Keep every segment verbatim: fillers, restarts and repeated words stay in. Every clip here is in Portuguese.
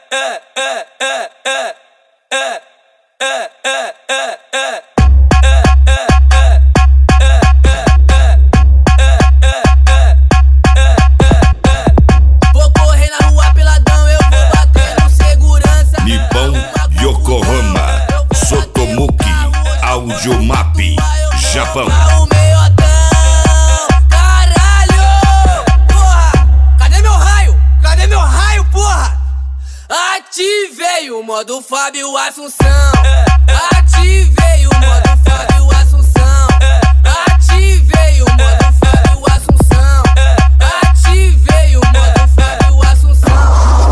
Vou correr na rua peladão, eu vou bater no segurança. Nippon Yokohama, Sotomuki, Audiomap, Japão. O meiotão, caralho, porra, cadê meu raio? Cadê meu raio, porra? Ativei o modo Fábio Assunção. Ativei o modo Fábio Assunção. Ativei o modo Fábio Assunção. Ativei o modo Fábio Assunção.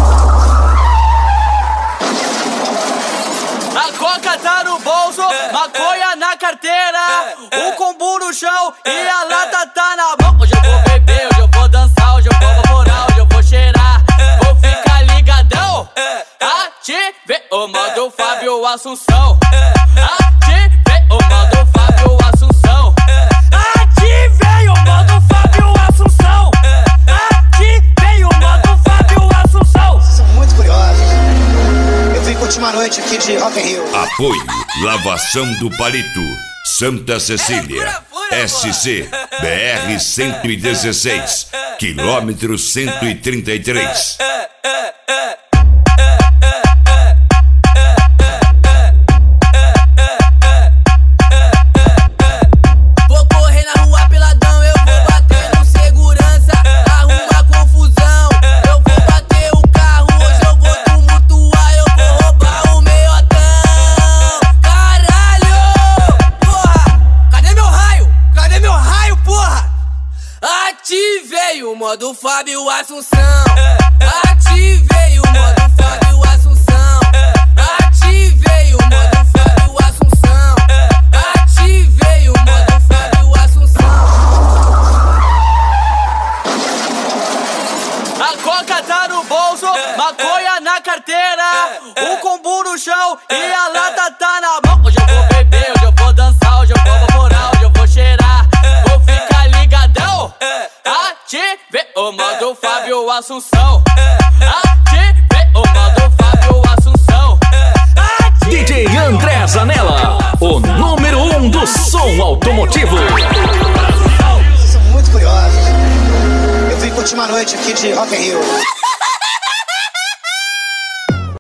A coca tá no bolso, maconha na carteira, o combo no chão e a lata tá na mão. Hoje eu vou beber, hoje eu vou dançar, hoje eu vou namorar, hoje eu vou cheirar, vou ficar ligadão. Ative o modo Fábio Assunção. Ative o modo Fábio Assunção. Ative o modo Fábio Assunção. Ative o modo Fábio Assunção. São muito curiosos. Eu vim curtir uma noite aqui de Rock in Rio. Apoio Lavação do Palito, Santa Cecília, S C, B R cento e dezesseis, quilômetro cento e trinta e três. Vou correr na rua peladão, eu vou bater no segurança. Arruma confusão, eu vou bater o carro. Hoje eu vou tumultuar, eu vou roubar o meiotão. Caralho, porra, cadê meu raio? Cadê meu raio, porra? Ativei o modo Fábio Assunção. Ativei o modo Fábio Assunção. Ativei o modo Fábio Assunção. Ativei o modo Fábio Assunção. A coca tá no bolso, maconha na carteira, o combo no chão e a lata tá na mão. Hoje eu vou beber, hoje eu vou dançar, hoje eu vou namorar, hoje eu vou cheirar, vou ficar ligadão. Ative o modo Fábio Assunção. Ative o modo Fábio Assunção. D J André Zanella, o número um do som automotivo. São muito curiosos. Eu vim curtir uma noite aqui de Rock in Rio.